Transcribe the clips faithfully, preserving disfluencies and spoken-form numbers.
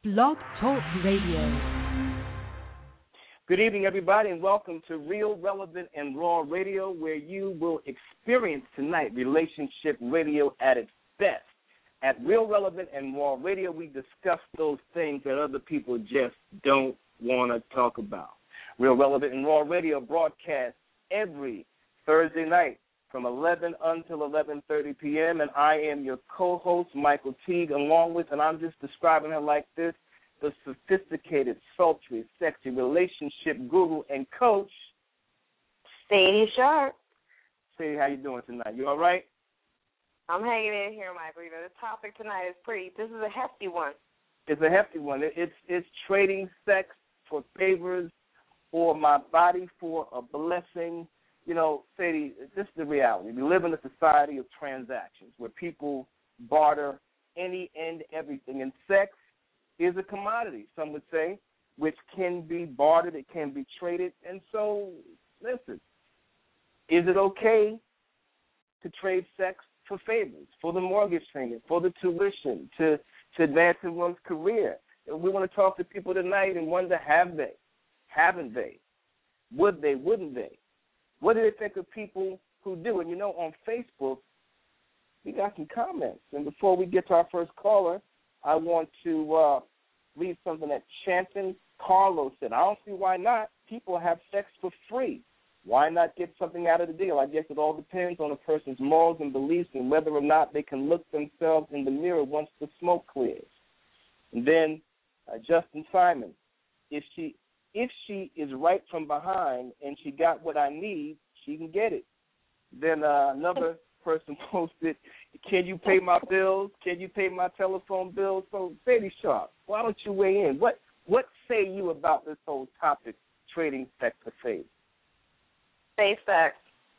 Blog Talk Radio. Good evening, everybody, and welcome to Real, Relevant, and Raw Radio, where you will experience tonight relationship radio at its best. At Real, Relevant, and Raw Radio, we discuss those things that other people just don't want to talk about. Real, Relevant, and Raw Radio broadcasts every Thursday night from eleven until eleven thirty p.m., and I am your co-host, Michael Teague, along with, and I'm just describing her like this, the sophisticated, sultry, sexy relationship guru and coach, Sadie Sharp. Sadie, how you doing tonight? You all right? I'm hanging in here, Michael. You know, the topic tonight is pretty, this is a hefty one. It's a hefty one. It's, it's trading sex for favors or my body for a blessing. You know, Sadie, this is the reality. We live in a society of transactions where people barter any and everything. And sex is a commodity, some would say, which can be bartered, it can be traded. And so, listen, is it okay to trade sex for favors, for the mortgage payment, for the tuition, to, to advance in one's career? We want to talk to people tonight and wonder, have they? Haven't they? Would they? Wouldn't they? What do they think of people who do? And, you know, on Facebook, we got some comments. And before we get to our first caller, I want to uh, read something that Chanton Carlos said. I don't see why not. People have sex for free. Why not get something out of the deal? I guess it all depends on a person's morals and beliefs and whether or not they can look themselves in the mirror once the smoke clears. And then uh, Justin Simon, if she if she is right from behind and she got what I need, she can get it. Then uh, another person posted, can you pay my bills? Can you pay my telephone bills? So, Sadie Sharp, why don't you weigh in? What what say you about this whole topic, trading sex for favors? Safe sex.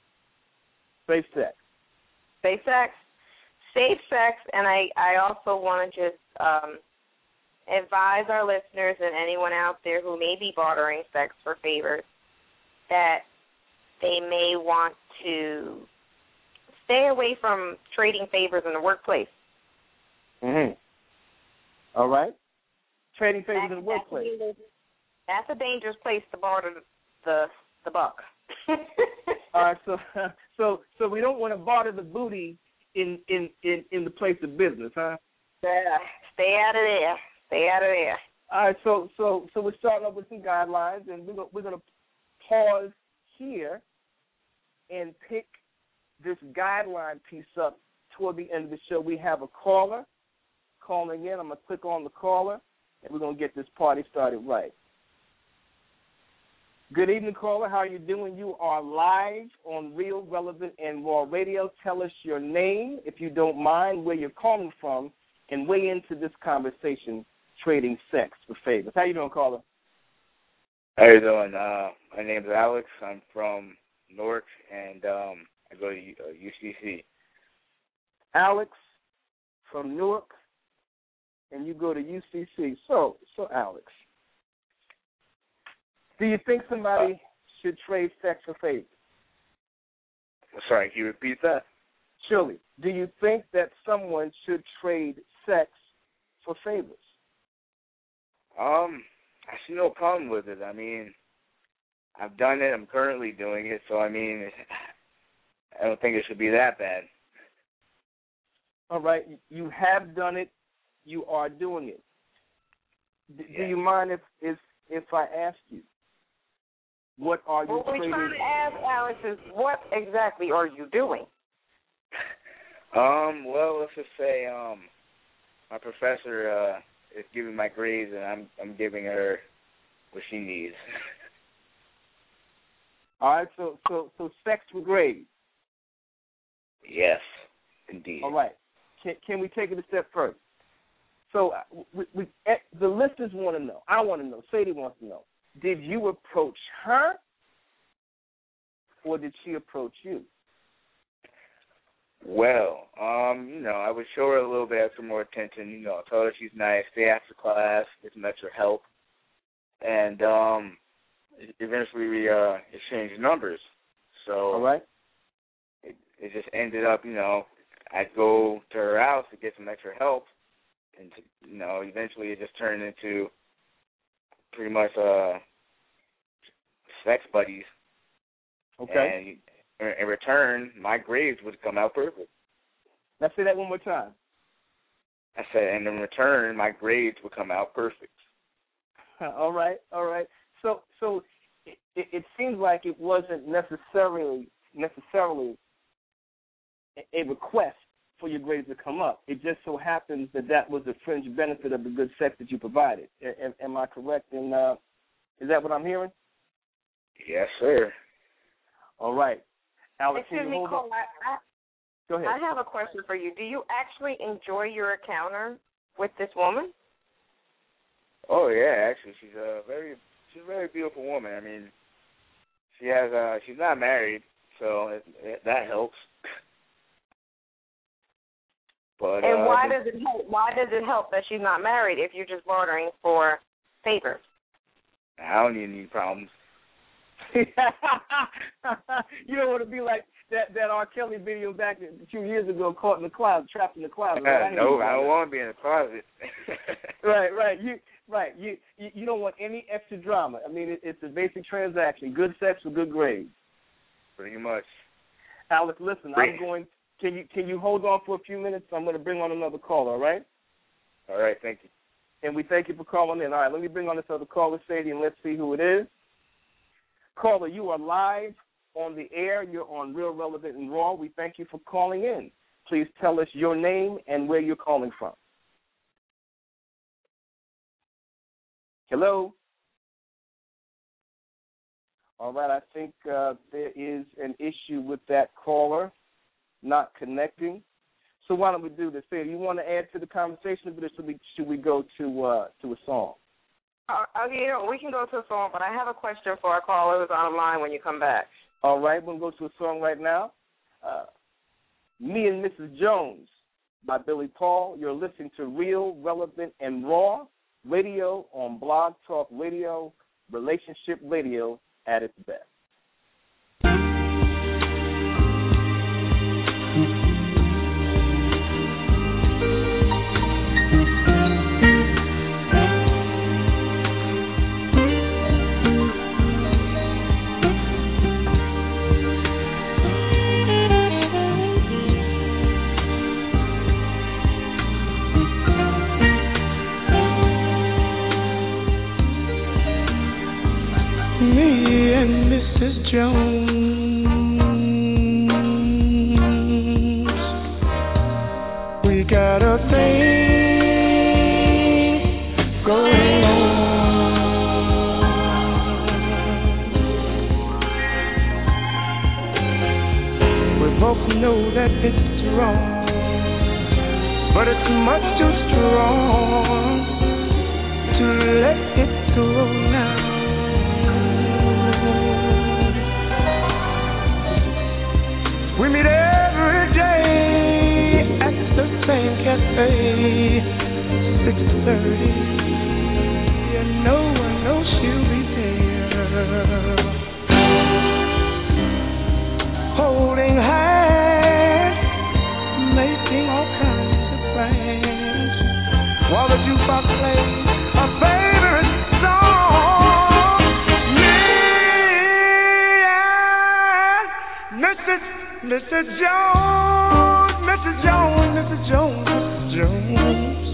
Safe sex. Safe sex. Safe sex, and I, I also want to just um, advise our listeners and anyone out there who may be bartering sex for favors that they may want to stay away from trading favors in the workplace. Mm-hmm. All right. Trading favors that's, in the workplace. That's a dangerous place to barter the the buck. All right. So so so we don't want to barter the booty in in, in, in the place of business, huh? Yeah. Stay out of there. Stay out of there. All right. So so so we're starting up with some guidelines, and we're gonna, we're going to pause here and pick this guideline piece up toward the end of the show. We have a caller calling in. I'm going to click on the caller, and we're going to get this party started right. Good evening, caller. How are you doing? You are live on Real, Relevant, and Raw Radio. Tell us your name, if you don't mind, where you're calling from, and weigh into this conversation, trading sex for favors. How you doing, caller? How you doing? Uh, my name's Alex. I'm from Newark, and um, I go to U- uh, U C C. Alex from Newark, and you go to U C C. So, so Alex, do you think somebody uh, should trade sex for favors? Sorry, can you repeat that? Surely. Do you think that someone should trade sex for favors? Um, I see no problem with it. I mean, I've done it. I'm currently doing it. So, I mean, I don't think it should be that bad. All right. You have done it. You are doing it. D- yeah. Do you mind if, if if I ask you, what are you what trading? What we're trying to ask, Alex, is what exactly are you doing? Um, well, let's just say um, my professor uh, is giving my grades, and I'm I'm giving her what she needs. All right, so so so sex for grades. Yes, indeed. All right. Can can we take it a step further? So we, we the listeners want to know. I want to know. Sadie wants to know. Did you approach her, or did she approach you? Well, um, you know, I would show her a little bit extra more attention. You know, tell her she's nice, stay after class, get some extra help, and um, eventually we uh, exchanged numbers. So, all right. It, it just ended up, you know, I'd go to her house to get some extra help, and you know, eventually it just turned into pretty much uh, sex buddies. Okay. And in return, my grades would come out perfect. Let's say that one more time. I said, and in return, my grades would come out perfect. All right, all right. So, so it, it seems like it wasn't necessarily necessarily a request for your grades to come up. It just so happens that that was the fringe benefit of the good sex that you provided. Am, am I correct? And uh, is that what I'm hearing? Yes, sir. All right. Alex, Excuse me, Cole. I, I, Go ahead. I have a question for you. Do you actually enjoy your encounter with this woman? Oh yeah, actually, she's a very she's a very beautiful woman. I mean, she has uh she's not married, so it, it, that helps. But and uh, why does it help? Why does it help that she's not married if you're just bartering for favors? I don't need any problems. You don't want to be like that that R. Kelly video back a few years ago, caught in the closet, trapped in the closet. Right? No, I don't want to be in the closet. right, right. You right. You, you you don't want any extra drama. I mean, it, it's a basic transaction: good sex with good grades. Pretty much. Alex, listen, I'm going. Can you can you hold on for a few minutes? I'm going to bring on another caller. All right. All right. Thank you. And we thank you for calling in. All right. Let me bring on this other caller, Sadie, and let's see who it is. Caller, you are live on the air. You're on Real, Relevant, and Raw. We thank you for calling in. Please tell us your name and where you're calling from. Hello? All right, I think uh, there is an issue with that caller not connecting. So why don't we do this? Say, do you want to add to the conversation, or should we, should we go to uh, to a song? Uh, okay, we can go to a song, but I have a question for our caller who's on the line when you come back. All right, we'll go to a song right now. Uh, Me and Missus Jones by Billy Paul. You're listening to Real, Relevant, and Raw radio on Blog Talk Radio, relationship radio at its best. Jones, we got a thing going on. We both know that it's wrong, but it's much too strong to let it go now. We meet every day at the same cafe, six thirty, and no one knows she'll be there. Holding hands, making all kinds of plans, while the jukebox plays a favorite song. Me and Missus Missus Jones, Missus Jones, Missus Jones, Missus Jones,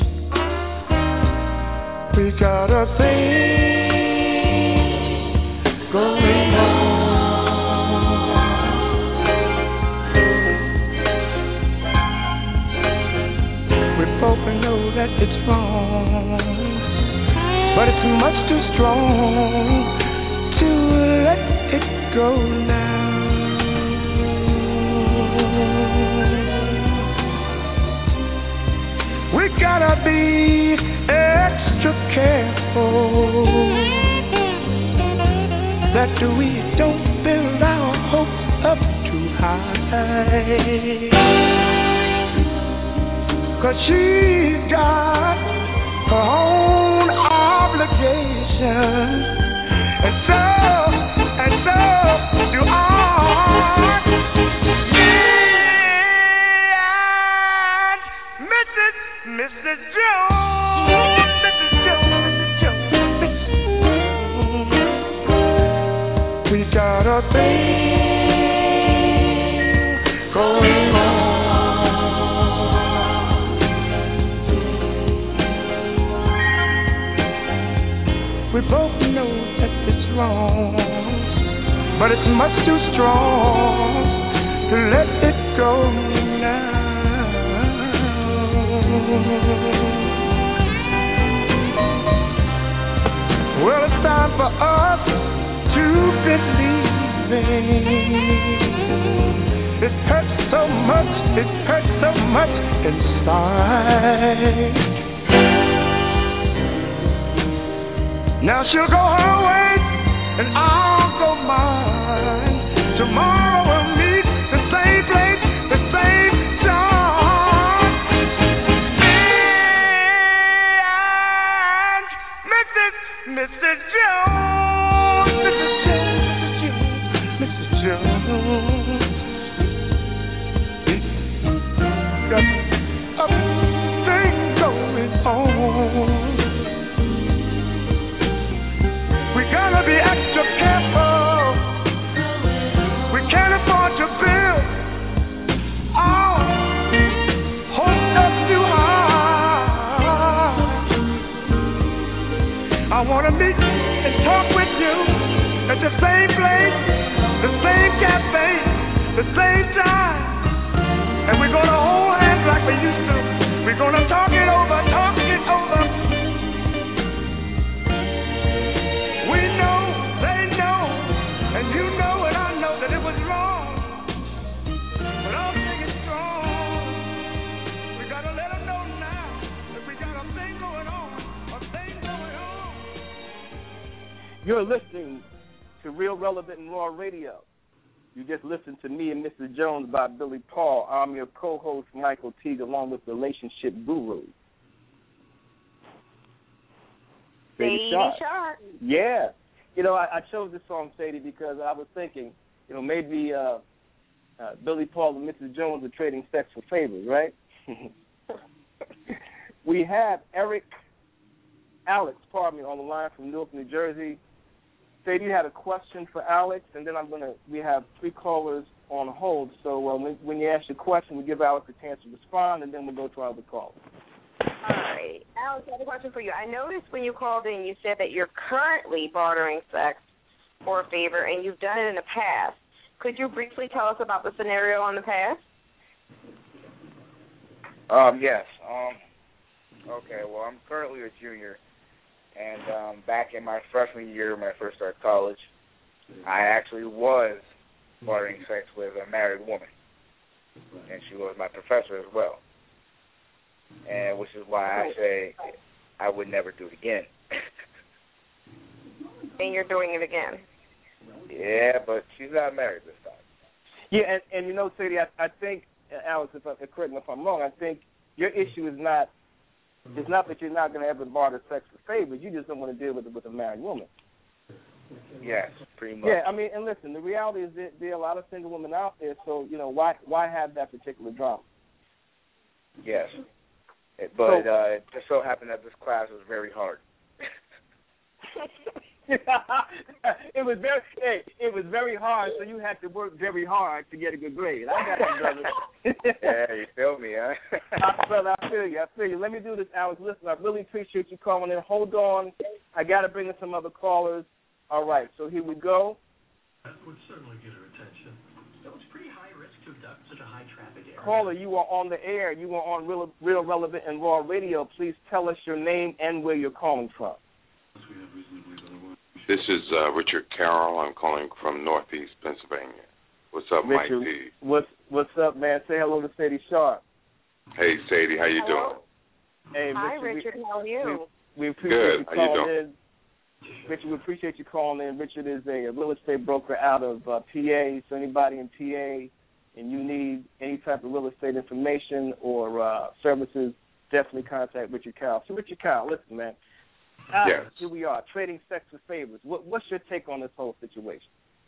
we got a thing going on. We both know that it's wrong, but it's much too strong to let it go now. We gotta be extra careful that we don't build our hopes up too high, 'cause she's got her own obligations, and so, and so do I. Missus Missus Jones. We both know that it's wrong, but it's much too strong to let it go now. Well, it's time for us to believe. It hurts so much, it hurts so much inside. Now she'll go her way and I'll go mine. Tomorrow we'll meet the same place, the same time. And Missus Missus Jones, Missus Jones, Missus Jones, got a thing going on. We gotta be extra careful. We can't afford to build our hopes up too high. I wanna meet and talk with you at the same place, the same cafe, the same time. And we're gonna hold hands like we used to. We're gonna talk it over, talk it over. We know, they know, and you know and I know that it was wrong. But I'll take it strong. We gotta let them know now that we got a thing going on, a thing going on. You're listening to Real Relevant and Raw Radio. You just listened to Me and Missus Jones by Billy Paul. I'm your co-host, Michael Teague, along with Relationship Guru. Sadie Sharp. Sharp. Yeah. You know, I, I chose this song, Sadie, because I was thinking, you know, maybe uh, uh, Billy Paul and Missus Jones are trading sex for favors, right? We have Eric, Alex, pardon me, on the line from Newark, New Jersey. Sadie, you had a question for Alex, and then I'm gonna. We have three callers on hold. So uh, when, when you ask your question, we give Alex a chance to respond, and then we'll go to our other callers. All right. Alex, I have a question for you. I noticed when you called in, you said that you're currently bartering sex for a favor, and you've done it in the past. Could you briefly tell us about the scenario in the past? Um, yes. Um, okay, well, I'm currently a junior, and um, back in my freshman year when I first started college, I actually was bartering sex with a married woman, and she was my professor as well. And which is why I say I would never do it again. And you're doing it again. Yeah, but she's not married this time. Yeah, and, and you know, Sadie, I, I think, Alex, if I, correct me if I'm wrong, I think your issue is not it's not that you're not going to ever barter sex for favors. You just don't want to deal with it with a married woman. Yes, pretty much. Yeah, I mean, and listen, the reality is that there are a lot of single women out there, so, you know, why why have that particular drama? Yes. But so, uh, it just so happened that this class was very hard. it was very hey, it was very hard, so you had to work very hard to get a good grade. I got you, brother. Yeah, you feel me, huh? I, brother, I feel you. I feel you. Let me do this, Alex. Listen, I really appreciate you calling in. Hold on. I got to bring in some other callers. All right, so here we go. That would certainly get her attention. So it's pretty high risk to abduct such a high traffic area. Caller, you are on the air. You are on Real, Real Relevant and Raw Radio. Please tell us your name and where you're calling from. This is uh, Richard Carroll. I'm calling from Northeast Pennsylvania. What's up, Richard, Mike D? What's What's up, man? Say hello to Sadie Sharp. Hey, Sadie, how you hello. doing? Hey, Hi, Richard. Richard. How are you? We, we appreciate Good. you How you calling doing? in. Richard, we appreciate you calling in. Richard is a, a real estate broker out of uh, P A. So anybody in P A and you need any type of real estate information or uh, services, definitely contact Richard Carroll. So Richard Carroll, listen, man. Alex, yes. Here we are, trading sex for favors. What, what's your take on this whole situation?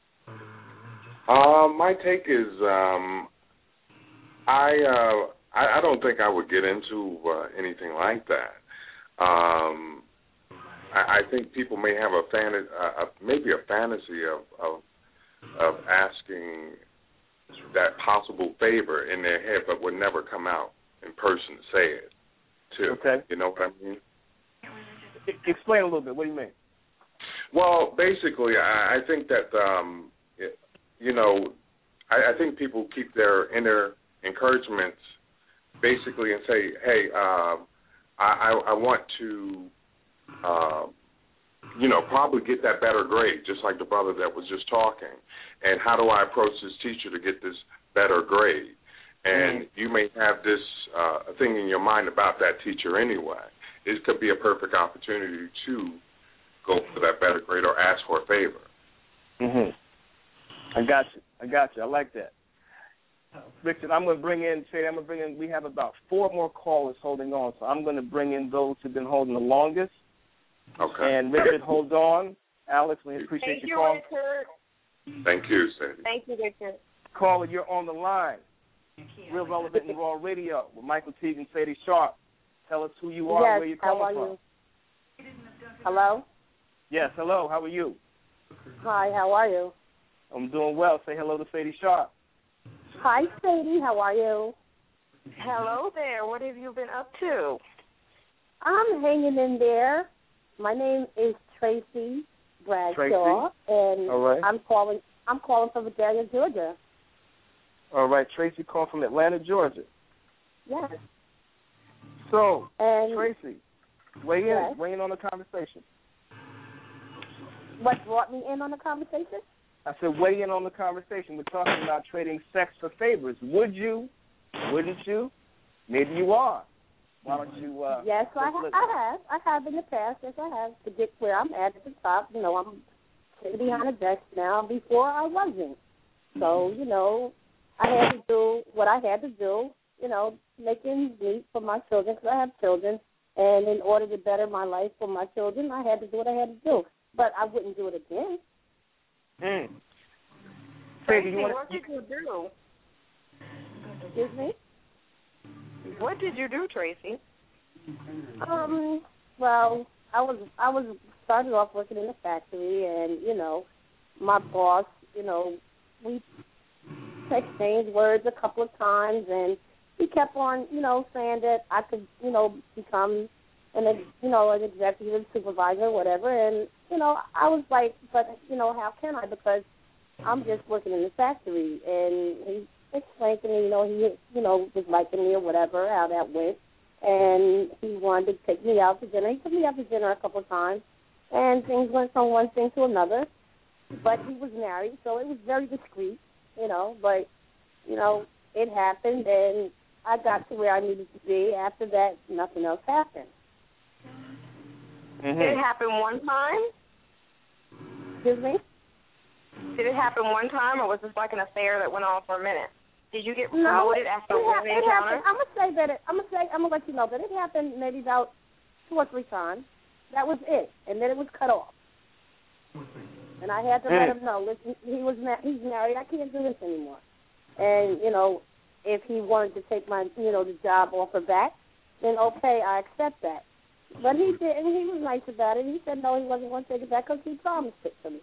Uh, my take is um, I, uh, I I don't think I would get into uh, anything like that. Um, I, I think people may have a fan, uh, maybe a fantasy of, of of asking that possible favor in their head, but would never come out in person to say it. Too. Okay. You know what I mean? Explain a little bit. What do you mean? Well, basically, I, I think that, um, it, you know, I, I think people keep their inner encouragements basically and say, hey, uh, I, I, I want to, uh, you know, probably get that better grade, just like the brother that was just talking. And how do I approach this teacher to get this better grade? And mm-hmm. you may have this uh, thing in your mind about that teacher anyway. It could be a perfect opportunity to go for that better grade or ask for a favor. Mhm. I got you. I got you. I like that. Richard, I'm going to bring in, Shady, I'm going to bring in, we have about four more callers holding on, so I'm going to bring in those who've been holding the longest. Okay. And Richard, hold on. Alex, we appreciate Thank your call. Thank you, Richard. Thank you, Sandy. Thank you, Richard. Caller, you're on the line. Real Relevant and Raw Radio with Michael Teague and Sadie Sharp. Tell us who you are yes, and where you're calling how are from. You? Hello? Yes, hello. How are you? Hi, how are you? I'm doing well. Say hello to Sadie Sharp. Hi, Sadie. How are you? Hello there. What have you been up to? I'm hanging in there. My name is Tracy Bradshaw, Tracy? and All right. I'm calling. I'm calling from Atlanta, Georgia. All right, Tracy calling from Atlanta, Georgia. Yes. So, and Tracy, weigh in, yes. weigh in on the conversation. What brought me in on the conversation? I said weigh in on the conversation. We're talking about trading sex for favors. Would you? Wouldn't you? Maybe you are. Why don't you? Uh, yes, I, ha- I have. I have in the past. Yes, I have to get where I'm at at the top. You know, I'm sitting behind a desk now. Before I wasn't. So you know, I had to do what I had to do. You know, making meat for my children because I have children, and in order to better my life for my children, I had to do what I had to do. But I wouldn't do it again. Mm. Tracy, you wanna, what did you do? Excuse me? What did you do, Tracy? Um. Well, I was I was started off working in a factory, and you know, my boss, you know, we exchanged words a couple of times, and he kept on, you know, saying that I could, you know, become an, you know, an executive supervisor, whatever. And you know, I was like, but you know, how can I? Because I'm just working in the factory. And he explained to me, you know, he, you know, was liking me or whatever, how that went. And he wanted to take me out to dinner. He took me out to dinner a couple of times, and things went from one thing to another. But he was married, so it was very discreet, you know. But you know, it happened, and I got to where I needed to be. After that, nothing else happened. Mm-hmm. Did it happen one time? Excuse me? Did it happen one time, or was this like an affair that went on for a minute? Did you get no, promoted after it, one ha- it encounter? happened. I'm gonna say that. It, I'm gonna say. I'm gonna let you know that it happened maybe about two or three times. That was it, and then it was cut off. And I had to mm. let him know. Listen, he was ma- he's married. I can't do this anymore. And you know, if he wanted to take my, you know, the job offer back, then okay, I accept that. But he did, and he was nice about it. He said no, he wasn't going to take it back because he promised it to me.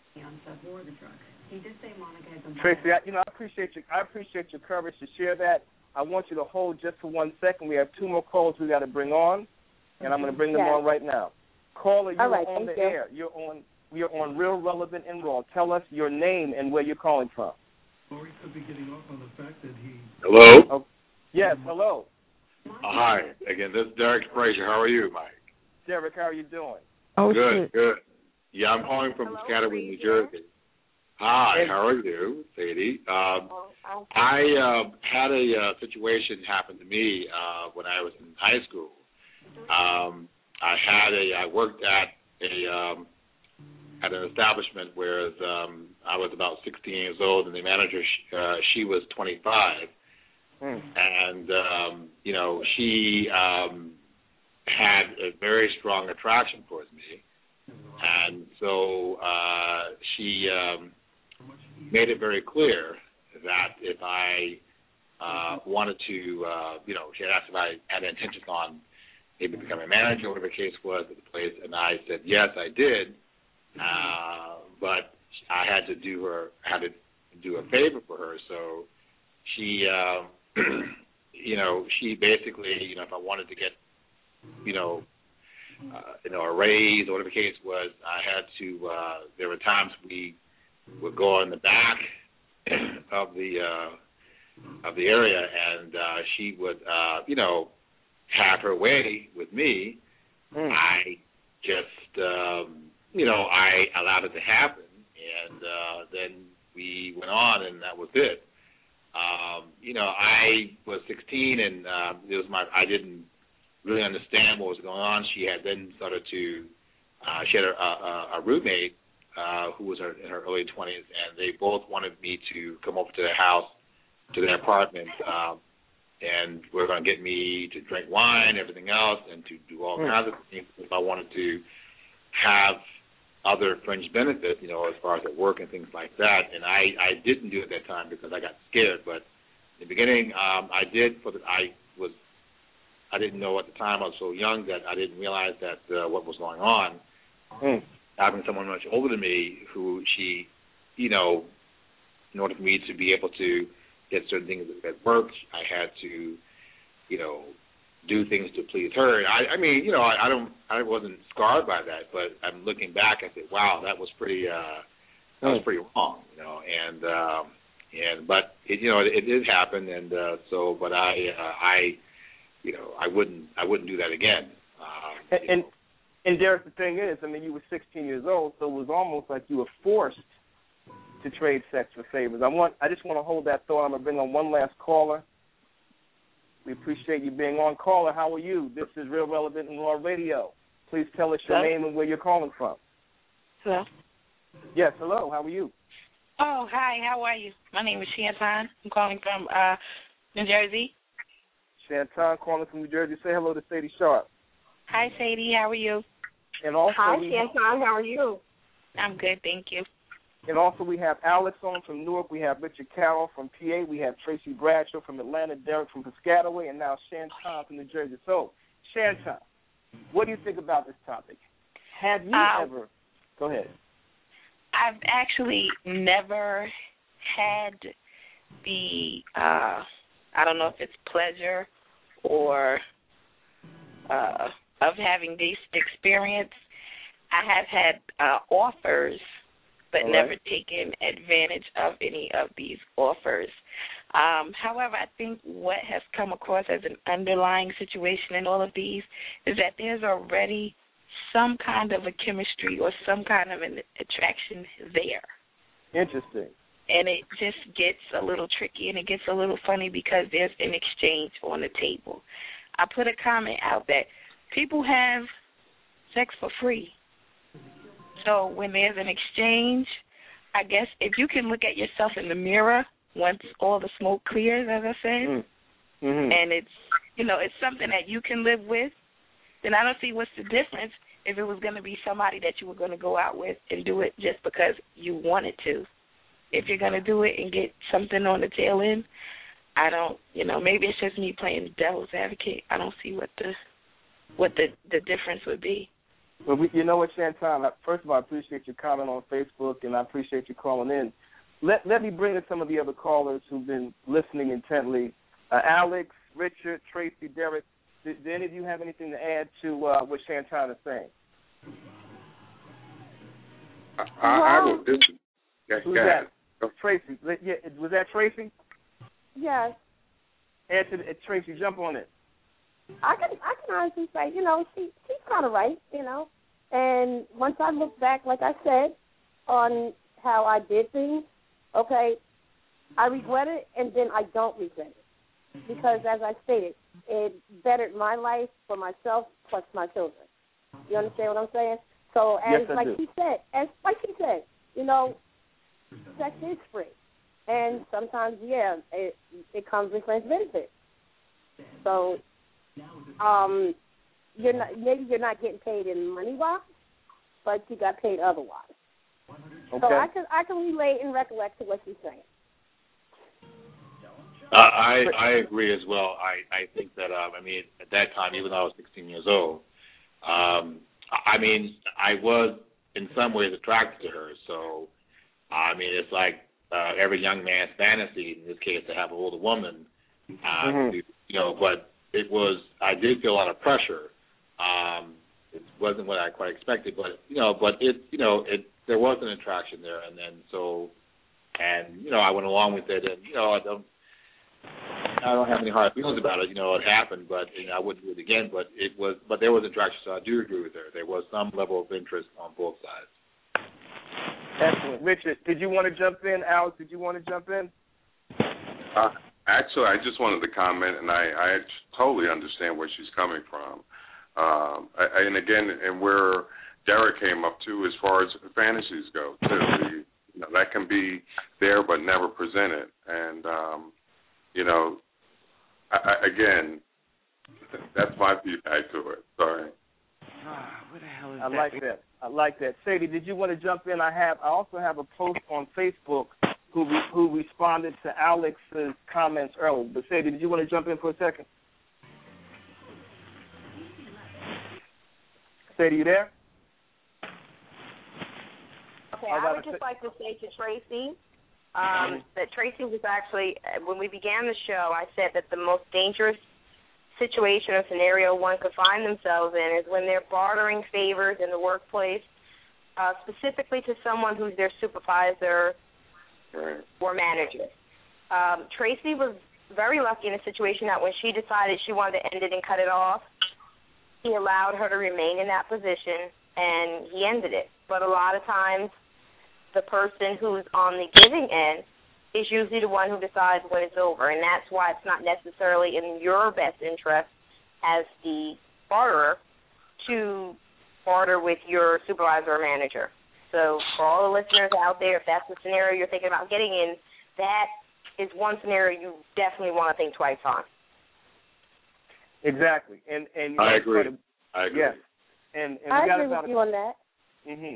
He did say Monica had some. Tracy, I, you know, I appreciate your, I appreciate your courage to share that. I want you to hold just for one second. We have two more calls we got to bring on, and I'm going to bring them yes. on right now. Caller, you're right, on the you. air. You're on. You're on Real Relevant and Raw. Tell us your name and where you're calling from. Or he could be getting off on the fact that he. Hello? Oh, yes, hello. Uh, hi. Again, this is Derek Frazier. How are you, Mike? Derek, how are you doing? Oh, good, shit. good. Yeah, I'm calling from Piscataway, New Jersey. Hi, Hey. how are you, Sadie? Um, Oh, I uh, had a uh, situation happen to me uh, when I was in high school. Um, I had a, I worked at a, um, at an establishment where um, I was about sixteen years old, and the manager, uh, she was twenty-five. Hmm. And, um, you know, she um, had a very strong attraction towards me. And so uh, she um, made it very clear that if I uh, wanted to, uh, you know, she had asked if I had intentions on maybe becoming a manager, whatever the case was at the place, and I said, yes, I did. Uh, but I had to do her, had to do a favor for her. So she, uh, you know, she basically, you know, if I wanted to get, you know, uh, you know, a raise or whatever the case was, I had to. Uh, there were times we would go in the back of the uh, of the area, and uh, she would, uh, you know, have her way with me. Mm. I just, um, you know, I allowed it to happen, and uh, then we went on, and that was it. Um, you know, I was sixteen, and uh, it was my. I didn't really understand what was going on. She had then started to. Uh, she had a, a, a roommate uh, who was in her early twenties, and they both wanted me to come over to their house, to their apartment, um, and were going to get me to drink wine, everything else, and to do all mm. kinds of things if I wanted to have other fringe benefits, you know, as far as at work and things like that. And I, I didn't do it at that time because I got scared. But in the beginning, um, I did. For the, I was, I didn't know at the time. I was so young that I didn't realize that uh, what was going on. Mm. Having someone much older than me, who she, you know, in order for me to be able to get certain things at work, I had to, you know, do things to please her. I, I mean, you know, I, I don't, I wasn't scarred by that, but I'm looking back. I said, wow, that was pretty, uh, that was pretty wrong, you know. And um, and but it, you know, it, it did happen, and uh, so, but I, uh, I, you know, I wouldn't, I wouldn't do that again. Um, and and, and Derek, the thing is, I mean, you were sixteen years old, so it was almost like you were forced to trade sex for favors. I want, I just want to hold that thought. I'm gonna bring on one last caller. We appreciate you being on. Caller, how are you? This is Real Relevant and Raw Radio. Please tell us your hello? name and where you're calling from. Hello? Yes, hello. How are you? Oh, hi. How are you? My name is Shantan. I'm calling from uh, New Jersey. Shantan calling from New Jersey. Say hello to Sadie Sharp. Hi, Sadie. How are you? And also Hi, we, Shantan. How are you? I'm good, thank you. And also we have Alex on from Newark. We have Richard Carroll from P A. We have Tracy Bradshaw from Atlanta, Derek from Piscataway, and now Shantan from New Jersey. So, Shantan, what do you think about this topic? Have you um, ever – go ahead. I've actually never had the uh, – I don't know if it's pleasure or uh, of having this experience. I have had uh, offers – but right. never taken advantage of any of these offers. Um, however, I think what has come across as an underlying situation in all of these is that there's already some kind of a chemistry or some kind of an attraction there. Interesting. And it just gets a little tricky and it gets a little funny because there's an exchange on the table. I put a comment out that people have sex for free. So when there's an exchange, I guess if you can look at yourself in the mirror once all the smoke clears, as I said, mm-hmm. and it's, you know, it's something that you can live with, then I don't see what's the difference if it was going to be somebody that you were going to go out with and do it just because you wanted to. If you're going to do it and get something on the tail end, I don't, you know, maybe it's just me playing devil's advocate. I don't see what the what the, the difference would be. Well, we, you know what, Shantan, first of all, I appreciate your comment on Facebook, and I appreciate you calling in. Let let me bring in some of the other callers who've been listening intently. Uh, Alex, Richard, Tracy, Derek, did, did any of you have anything to add to uh, what Shantan is saying? I, I, I would disagree. Yes, Who's that? Tracy. Yeah, was that Tracy? Yes. Answer, Tracy, jump on it. I can I can honestly say, you know, she she's kind of right, you know. And once I look back, like I said, on how I did things, okay, I regret it, and then I don't regret it because, as I stated, it bettered my life for myself plus my children. You understand what I'm saying? So, as yes, like do. he said, as like he said, you know, sex is free, and sometimes, yeah, it it comes with friends benefits. So. Um, you're not maybe you're not getting paid in money wise, but you got paid otherwise. Okay. So I can I can relate and recollect to what she's saying. Uh, I I agree as well. I I think that um, I mean at that time, even though I was sixteen years old, um, I mean I was in some ways attracted to her. So I mean it's like uh, every young man's fantasy in this case to have an older woman, uh, mm-hmm. to, you know, but. It was, I did feel a lot of pressure um, it wasn't what I quite expected, but you know, but it, you know, it there was an attraction there, and then so, and you know, I went along with it, and you know, I don't, I don't have any hard feelings about it. You know, it happened, but you know, I wouldn't do it again. But it was, but there was attraction, so I do agree with her. There was some level of interest on both sides. Excellent, Richard. Did you want to jump in? Alex, did you want to jump in? Uh, actually, I just wanted to comment, and I, I totally understand where she's coming from. Um, I, and again, and where Derek came up to as far as fantasies go, too. The, you know, that can be there but never presented. And, um, you know, I, I, again, that's my feedback to it. Sorry. Ah, what the hell is I that? like that. I like that. Sadie, did you want to jump in? I have. I also have a post on Facebook who re, who responded to Alex's comments earlier. But Sadie, did you want to jump in for a second? Sadie, you there? Okay, I would just like to say to Tracy um, that Tracy was actually, when we began the show, I said that the most dangerous situation or scenario one could find themselves in is when they're bartering favors in the workplace, uh, specifically to someone who's their supervisor or manager. Um, Tracy was very lucky in a situation that when she decided she wanted to end it and cut it off, he allowed her to remain in that position, and he ended it. But a lot of times, the person who's on the giving end is usually the one who decides when it's over, and that's why it's not necessarily in your best interest as the barterer to barter with your supervisor or manager. So for all the listeners out there, if that's the scenario you're thinking about getting in, that is one scenario you definitely want to think twice on. Exactly, and and I agree. To, I agree. Yes, and, and we I got agree about with a, you on that. Mhm.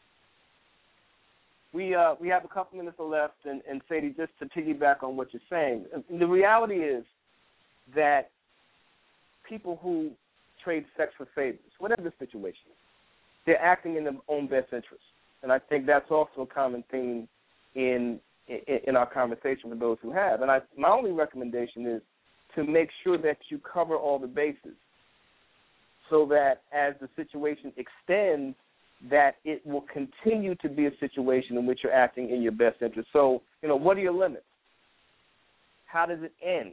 We uh we have a couple minutes left, and, and Sadie, just to piggyback on what you're saying, the reality is that people who trade sex for favors, whatever the situation is, they're acting in their own best interest, and I think that's also a common theme in in, in our conversation with those who have. And I, my only recommendation is to make sure that you cover all the bases, so that as the situation extends, that it will continue to be a situation in which you're acting in your best interest. So, you know, what are your limits? How does it end?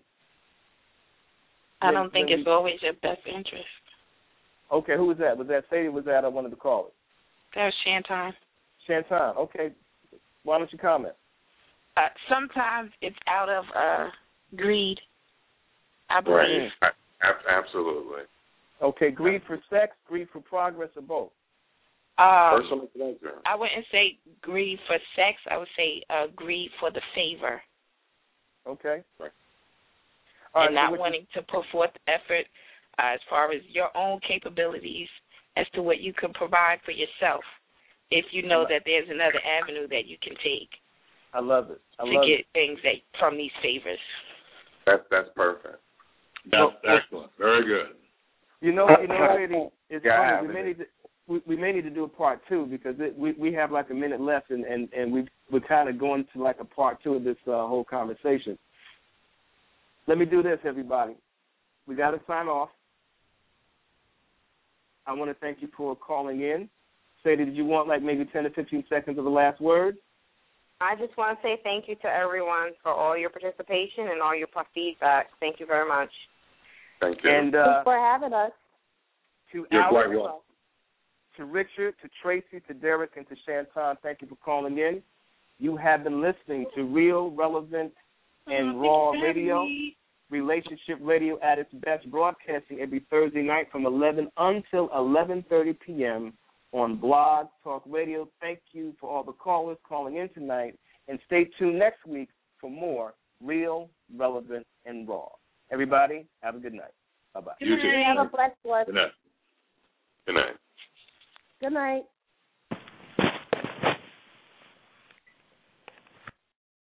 I when, don't think it's we, always your best interest. Okay, who was that? Was that Sadie or was that uh, one of the callers? That was Shanton. Shanton, okay. Why don't you comment? Uh, sometimes it's out of uh, greed, I believe. Right. Absolutely. Okay, greed for sex, greed for progress, or both? Um, Personal pleasure. I wouldn't say greed for sex. I would say uh, greed for the favor. Okay. Right. All and right, not so wanting you... to put forth effort uh, as far as your own capabilities as to what you can provide for yourself if you know that there's another avenue that you can take. I love it. I to love get it. things that, from these favors. That's, that's perfect. That's well, excellent. Very good. You know, you know, Sadie, it's yeah, funny. We may, need to, we, we may need to do a part two because it, we we have like a minute left, and, and, and we we're kind of going to like a part two of this uh, whole conversation. Let me do this, everybody. We got to sign off. I want to thank you for calling in. Sadie, did you want like maybe ten to fifteen seconds of the last word? I just want to say thank you to everyone for all your participation and all your feedback. Thank you very much. Thank you. And uh, Thanks for having us. To You're Alex, quite welcome. To Richard, to Tracy, to Derek, and to Shanton, thank you for calling in. You have been listening to Real, Relevant, and Raw Radio, relationship radio at its best, broadcasting every Thursday night from eleven until eleven thirty p.m. on Blog Talk Radio. Thank you for all the callers calling in tonight, and stay tuned next week for more Real, Relevant, and Raw. Everybody, have a good night. Bye-bye. You too. Have a blessed one. Good night. Good night. Good night.